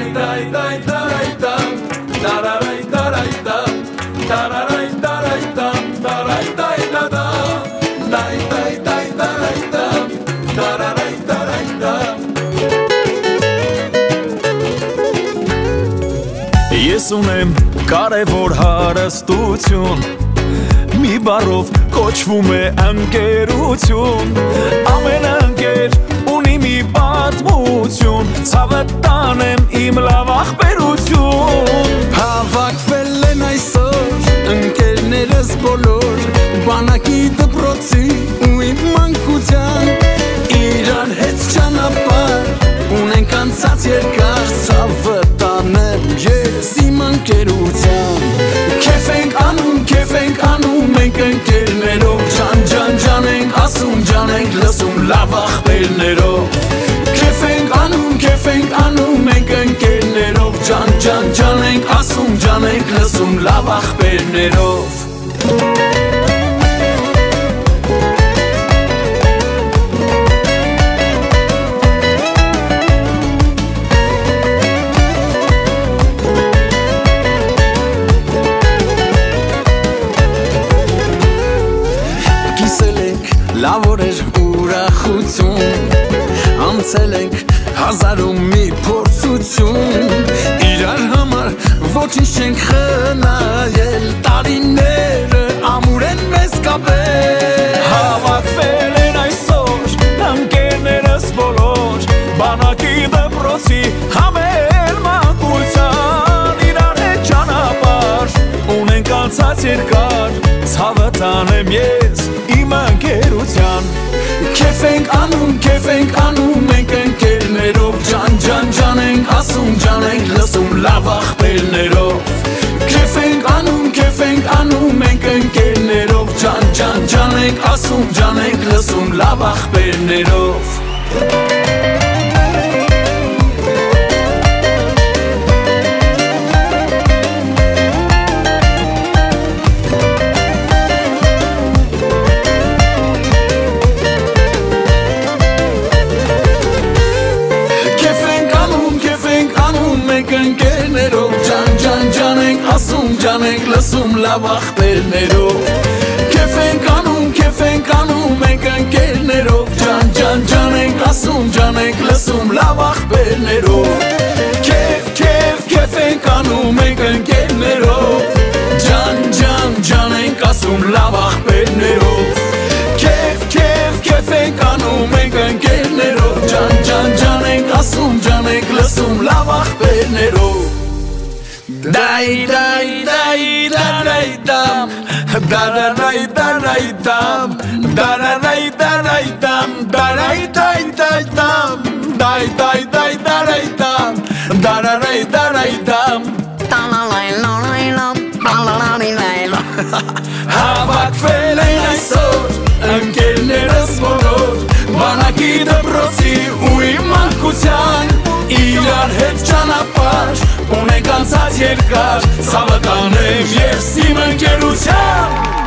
Ես ունեմ կարևոր հարստություն, մի բառով կոչվում է ընկերություն, ամեն ընկեր ունի մի պատմություն, ցավը տանեմ իմ լավ ախպերություն։ Հավաքվել են այսօր ընկերներս բոլոր, բանակի դպրոցի ու իմ մանկության, իրար հետ ճանապարհ ունենք անցած երկար, ցավը տանեմ ես իմ ընկերության։ Քեֆ ենք անում մենք ընկերներով, ջան ջան ջան ենք ասում, ջան ենք լսում լավ ախպերներով։ Քեֆ ենք անում մենք ընկերներով, ջան ջան ջան ենք ասում, ջան ենք լսում լավ ախպերներով։ Լավ օրեր ուրախություն, անցել ենք հազարում մի փորձություն, իրար համար ոչինչ չենք խնայել, տարիները ամուր են մեզ կապել։ Հավաքվել են այսօր ընկերներս բոլոր, բանակի դպրոցի համել մանկության, իրար հետ ճանապարհ ունենք անցած երկար, ցավը տանեմ ես իմ ընկերության։ Քեֆ ենք անում մենք ընկերներով, ջան ջան ջան ենք ասում, ջան ենք լսում լավ ախպերներով։ Քեֆ ենք անում մենք ընկերներով, ջան ջան ջան ենք ասում, ջան ենք լսում լավ ախպերներով։ Ընկերներով, ջան ջան ջան ենք ասում, ջան ենք լսում լավ ախպերներով։ Քեֆ ենք անում մենք ընկերներով, ջան ջան ջան ենք ասում, ջան ենք լսում լավ ախպերներով։ Քեֆ ենք անում մենք ընկերներով, ջան ջան ջան ենք ասում լավ ախպերներով։ Քեֆ ենք անում մենք ընկերներով, ջան ջան ջան ենք ասում, ջան ենք լսում լավ ախպերներով։ Դայ դայ դայ դայ դամ, դարայ դարայ դամ, դարայ դարայ դամ, դարայ դայ դայ դամ, դայ դայ դայ դարայ դամ, դարայ դարայ դամ, հավաքվել են այսօր ընկերներս բոլոր, բանակի դպրոցի ու իմ մանկության, իրար հետ ճանապարհ ունենք անցած երկար, ցավը տանեմ ես իմ ընկերության։